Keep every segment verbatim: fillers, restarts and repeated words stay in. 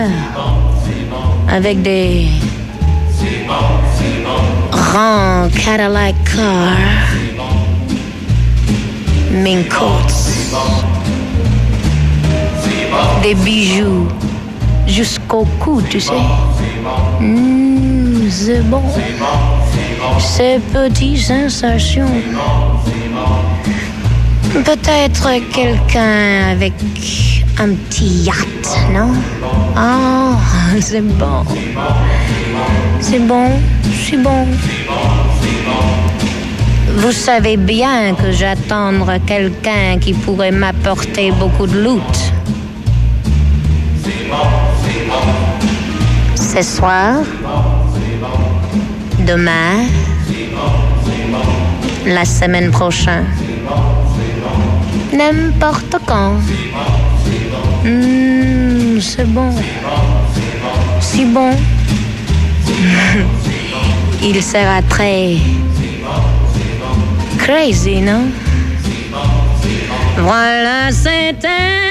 avec des grands Cadillac cars, mink coats, des bijoux jusqu'au cou, tu sais. Mmh, c'est bon. Ces petites sensations. Peut-être quelqu'un avec un petit yacht, non? Ah, c'est bon. C'est bon, c'est bon. Vous savez bien que j'attends quelqu'un qui pourrait m'apporter beaucoup de loot. Ce soir, demain, la semaine prochaine, n'importe quand. Mmh, c'est bon. Si bon. Il sera très crazy, non? Voilà, c'était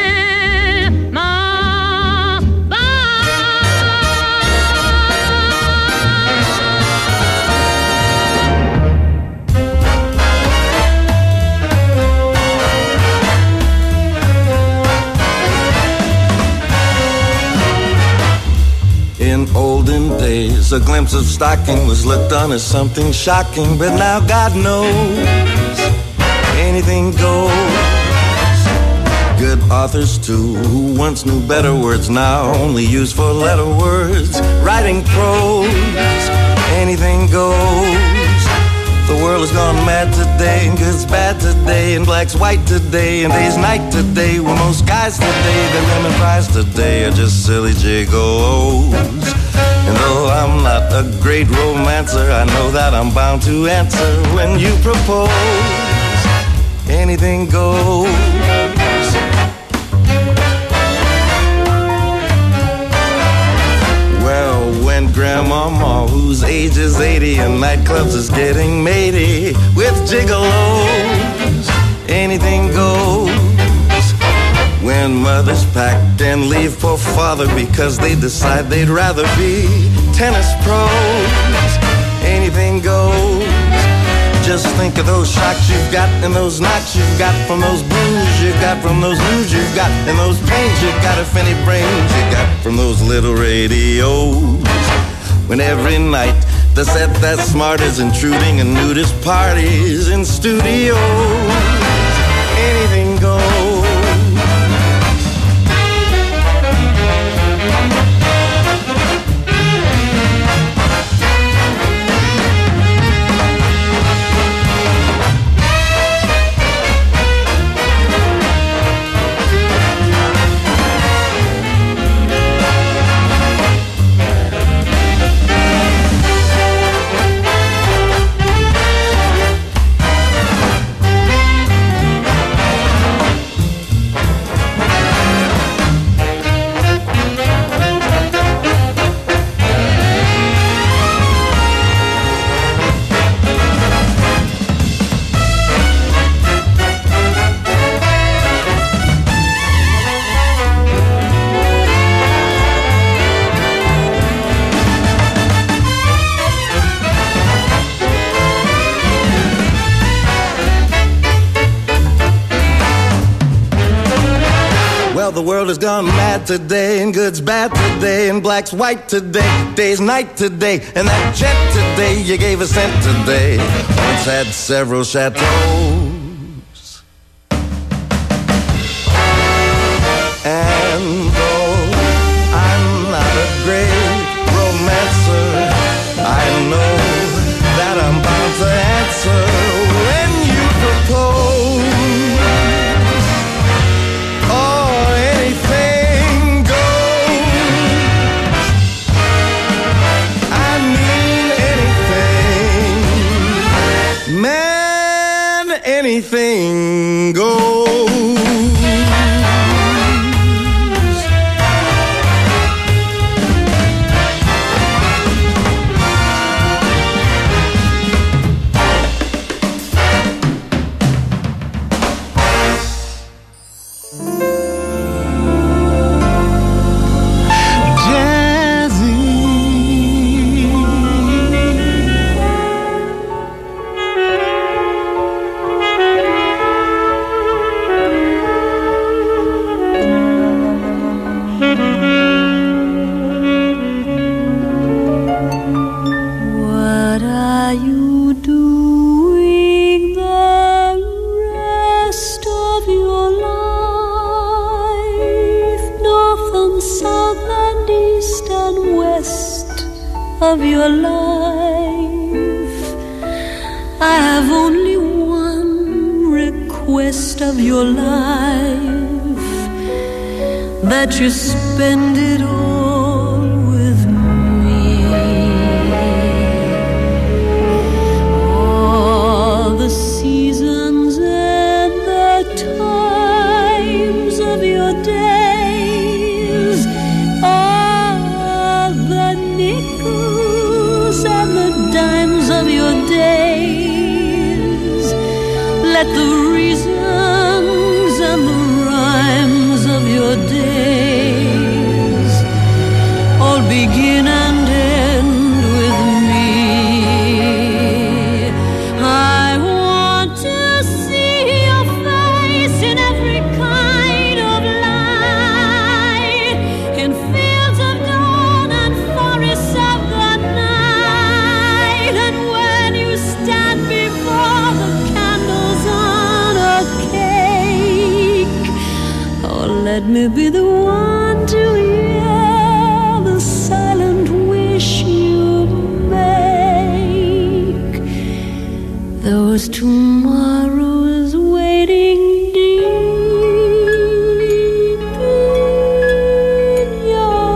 In olden days, a glimpse of stocking was looked on as something shocking, but now God knows anything goes. Good authors too, who once knew better words, now only use four-letter words. Writing prose, anything goes. The world has gone mad today, and good's bad today, and black's white today, and day's night today. Well, most guys today, their women prize today are just silly gigolos. And though I'm not a great romancer, I know that I'm bound to answer when you propose. Anything goes. Well, when Grandmama, whose age is eighty, and nightclubs is getting matey with gigolos, anything goes. When mothers pack and leave for father because they decide they'd rather be tennis pros, anything goes. Just think of those shocks you've got and those knocks you've got from those blues you got from those news you've got and those pains you got, if any brains you got from those little radios. When every night the set that's smart is intruding in nudist parties in studios, anything goes. The world has gone mad today, and good's bad today, and black's white today, day's night today, and that jet today you gave a cent today once had several chateaus. And though I'm not a great romancer, I know that I'm bound to answer when you propose. of your life. I have only one request of your life, that you spend it all with me. All the seasons and the times of your days, all the nickels and the dimes of your days. Let the reasons and the rhymes of your days all begin and end with me. I want to see your face in every kind of light, in fields of dawn and forests of the night. And when you stand before the candles on a cake, oh, let me be the one to hear the silent wish you make. Those tomorrows waiting deep in your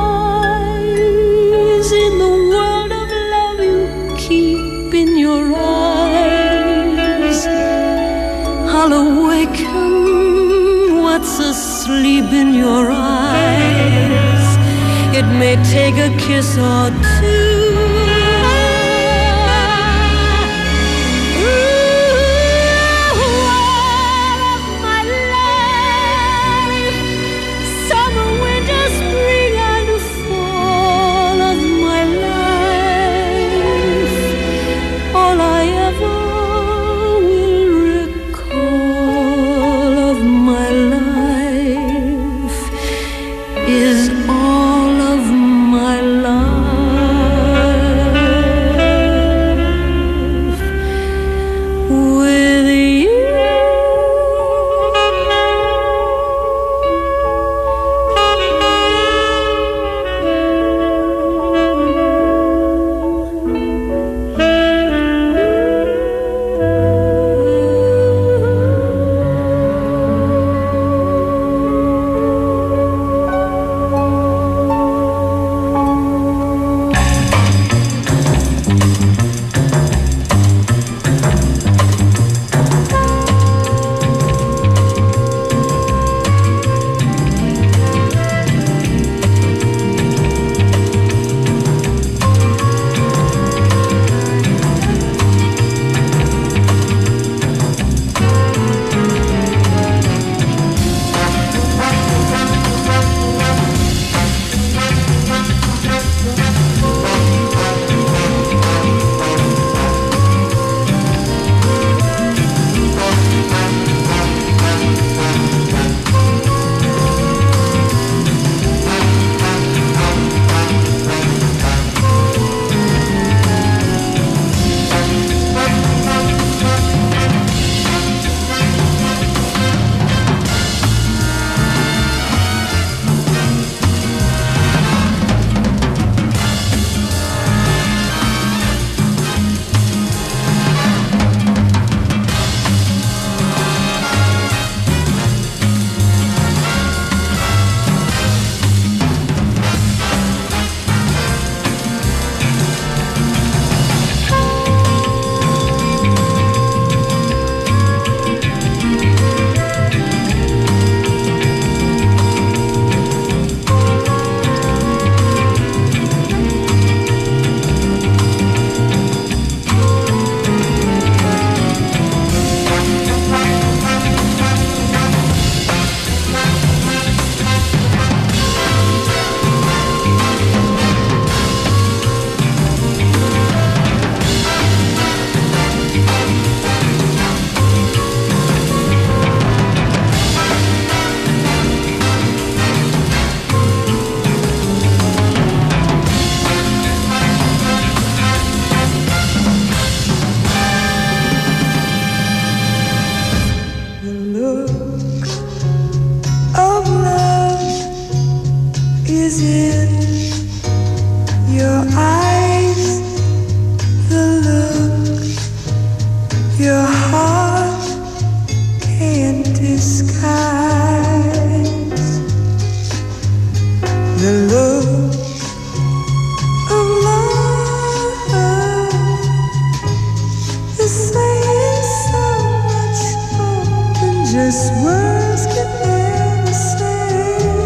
eyes, in the world of love you keep in your eyes. I'll awaken what's asleep in your eyes. It may take a kiss or two. Ooh, all of my life, summer, winter, spring, and fall of my life, all I ever will recall of my life is all of my life with you. is in your eyes. of love is saying so much more than just words can ever say.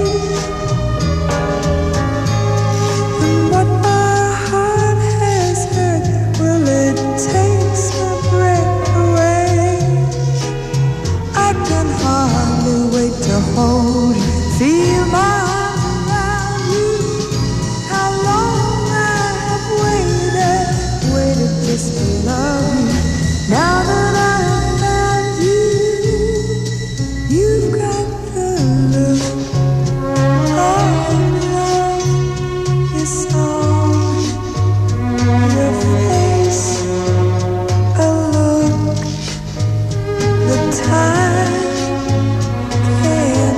And what my heart has heard, well, it takes my breath away. I can hardly wait to hold you, feel my arms around you. How long I have waited, waited just to love you. Now that I have found you, you've got the look of love is on your face, a look the time can't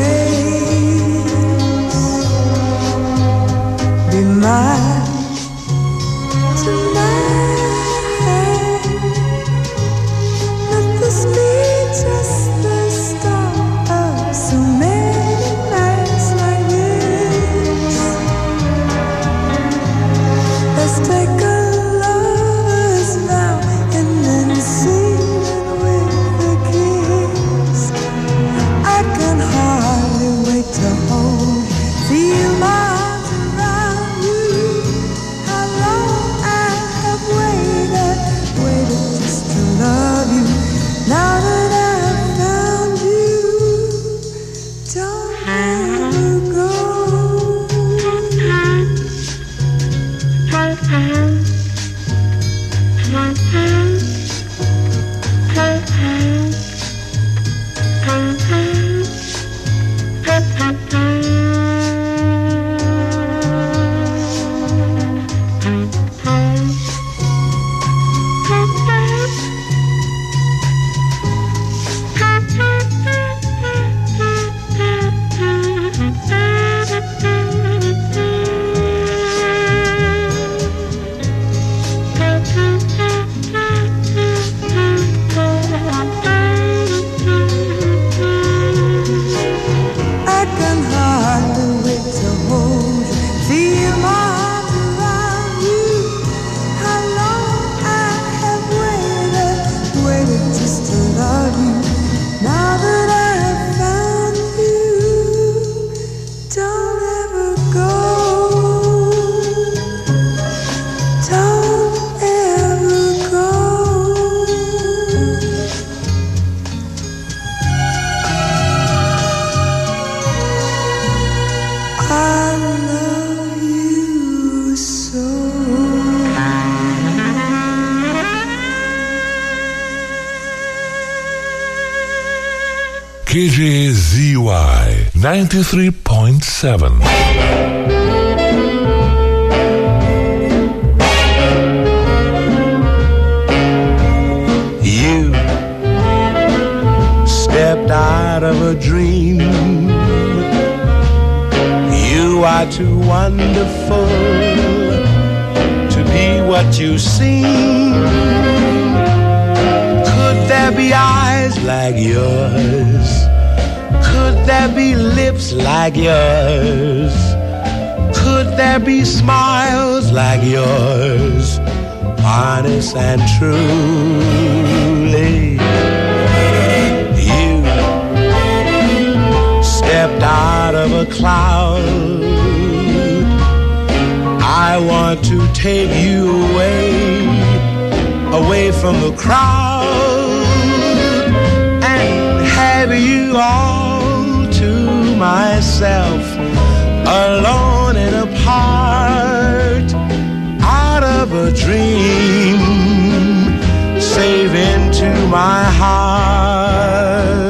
erase. Be mine tonight. Let this be just the start of so many nights like this. Let's take a lover's vow and then seal it with a kiss. I can hardly wait to hold you, feel my arms around you. How long I have waited, waited just to love you. Now that I have found you, don't ever go. I can hardly wait to hold you, feel my arms around you. How long I have waited, waited just to love you. Now that I have found you, don't ever go. Don't ever go. I love you so. K J Z Y ninety-three point seven. You stepped out of a dream. You are too wonderful to be what you seem. Could there be eyes like yours? Could there be lips like yours? Could there be smiles like yours? Honest and truly, you stepped out of a cloud. I want to take you away, away from the crowd, and have you all to myself, alone and apart, out of a dream, save into my heart.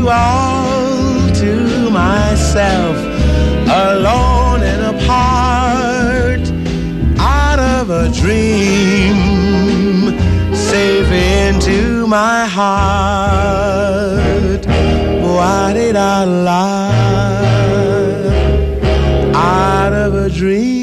all to myself, alone and apart, out of a dream, safe into my heart. Why did I lie? Out of a dream.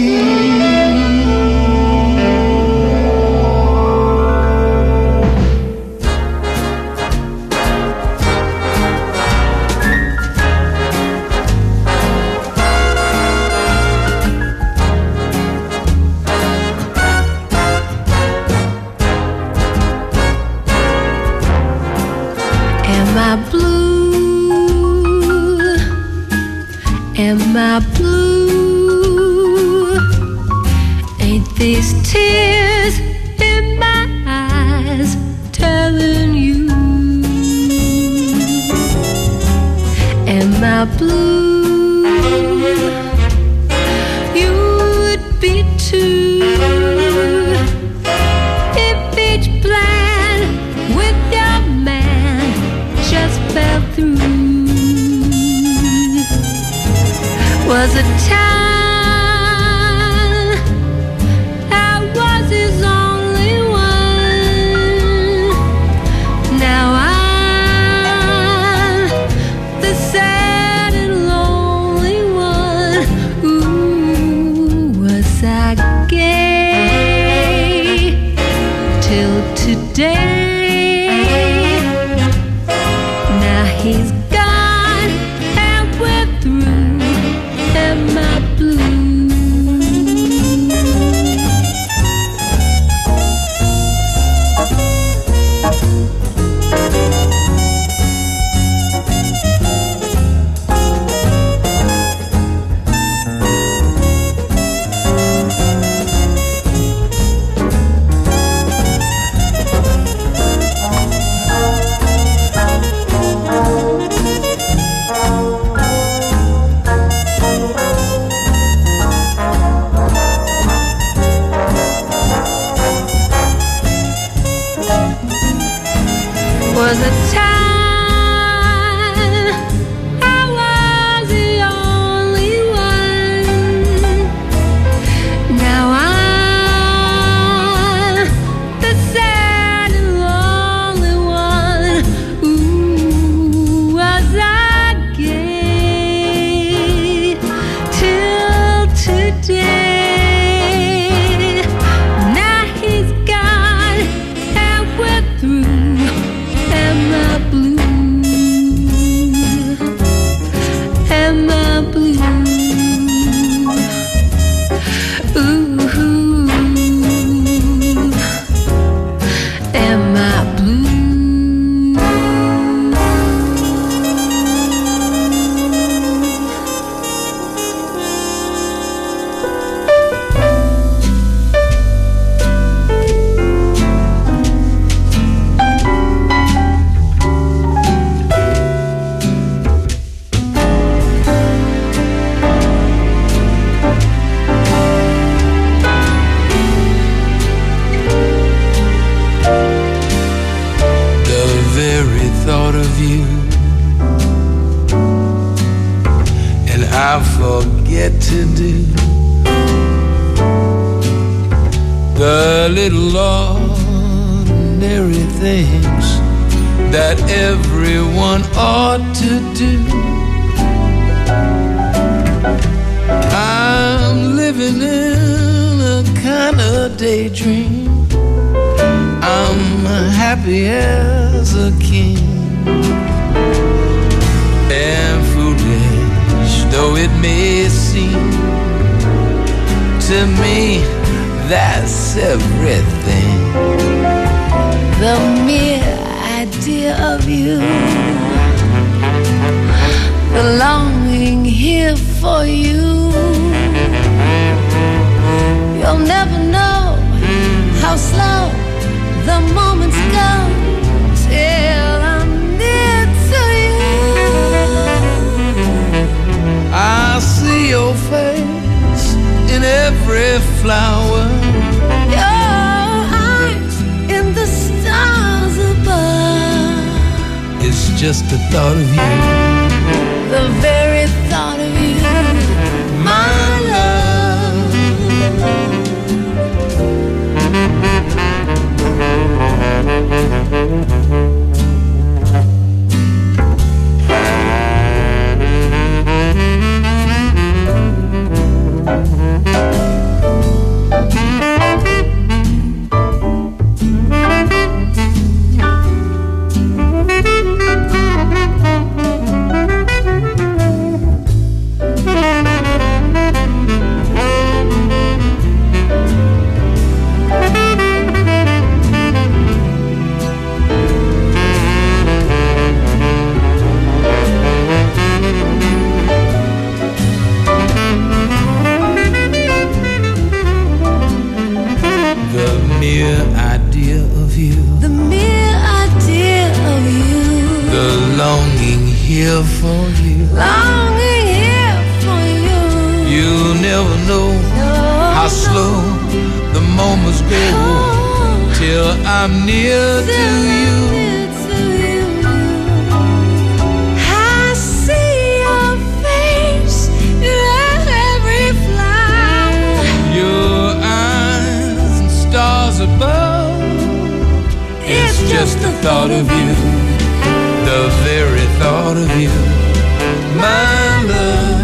Am I blue? Am I blue? Ain't these tears in my eyes telling you? Am I blue? You would be too if each plan with your man just fell through. Was a time I was his only one. Now I'm the sad and lonely one. Ooh, was I gay till today? Now he's gone and we're through. Am I blue? Was a time I was the only one. Now I'm the sad and lonely one. Ooh, was I gay till today? Now he's gone and we're through. Am I blue? Am I blue? Ooh, am I blue? The very thought of you, and I forget to do the little ordinary things that everyone ought to do. I'm living in a kind of daydream. I'm happy as a king. And foolish though it may seem, to me that's everything. The mere idea of you, the longing here for you. You'll never know how slow the moments go till I'm near to you. I see your face in every flower, your eyes in the stars above. It's just the thought of you. The very thought of you, my love. For you, longing here for you. You never know no, how slow the moments go oh, till I'm near till to you. Near to you. I see your face in every flower. Your eyes and stars above. It's, it's just the thought of you. The very thought of you, my love.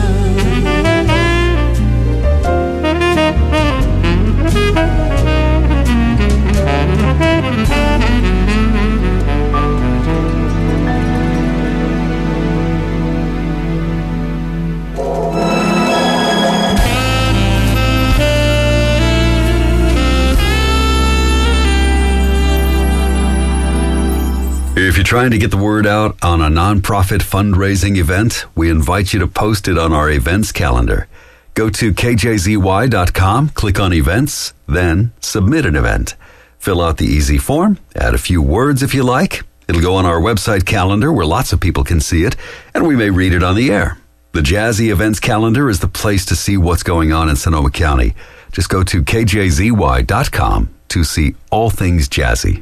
If you're trying to get the word out on a nonprofit fundraising event, we invite you to post it on our events calendar. Go to K J Z Y dot com, click on events, then submit an event. Fill out the easy form, add a few words if you like. It'll go on our website calendar where lots of people can see it, and we may read it on the air. The Jazzy Events Calendar is the place to see what's going on in Sonoma County. Just go to K J Z Y dot com to see all things jazzy.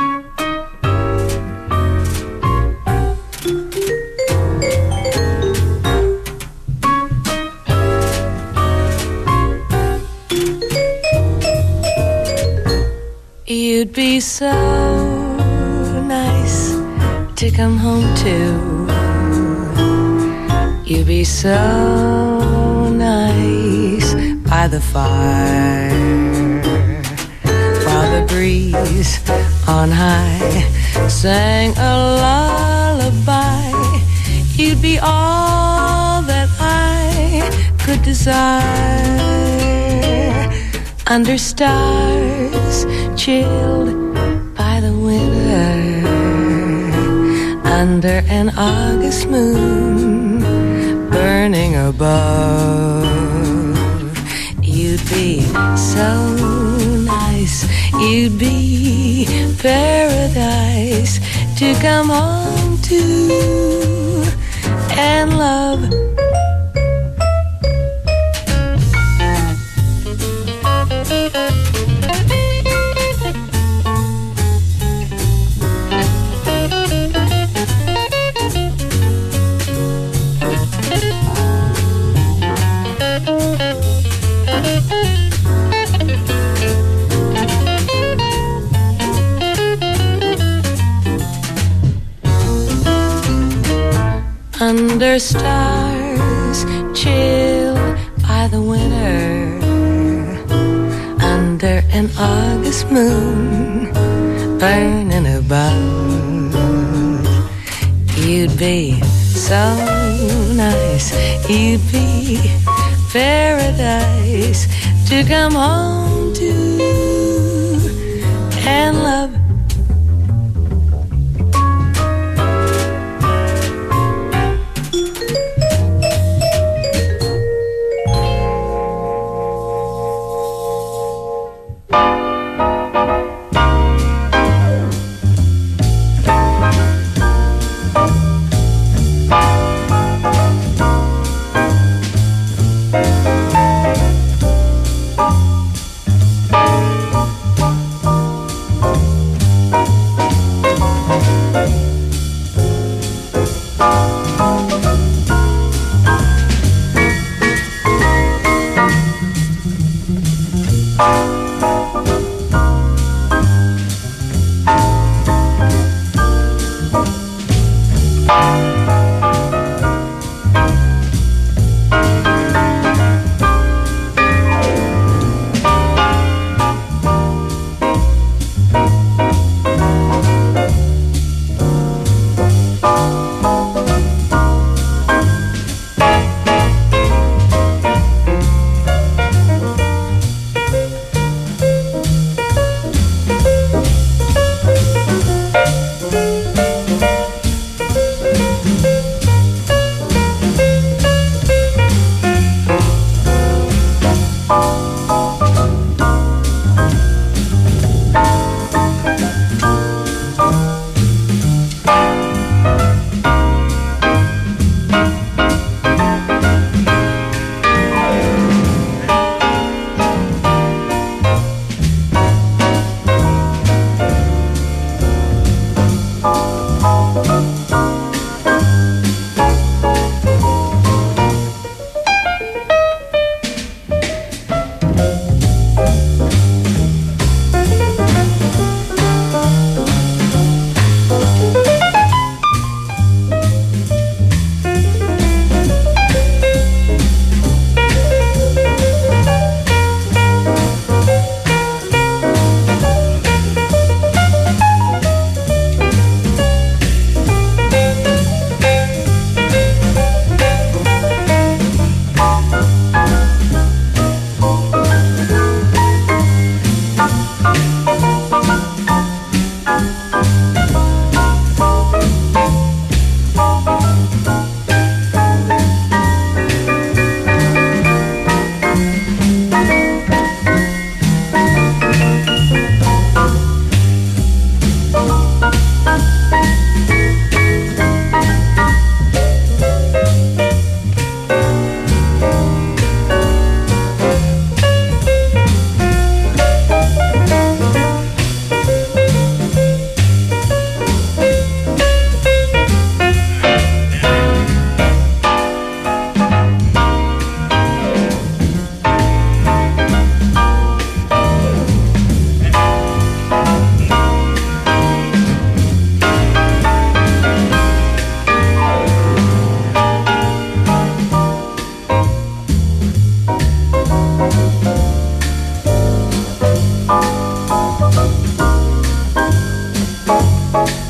You'd be so nice to come home to. You'd be so nice by the fire, while the breeze on high sang a lullaby. You'd be all that I could desire, under stars chilled by the winter, under an August moon burning above. You'd be so nice, you'd be paradise to come home to and love. Under stars chilled by the winter, under an August moon burning above. You'd be so nice, you'd be paradise to come home to and love.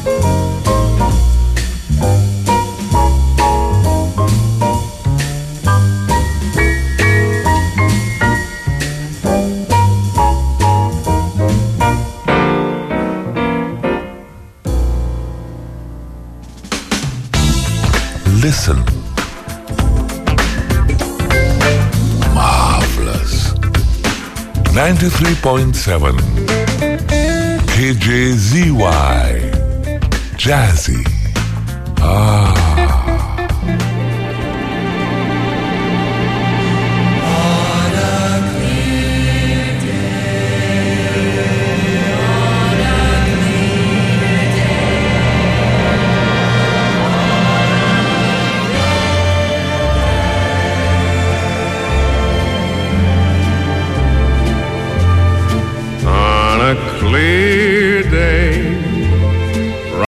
Listen. Marvelous. ninety-three point seven K J Z Y. Jazzy. Ah.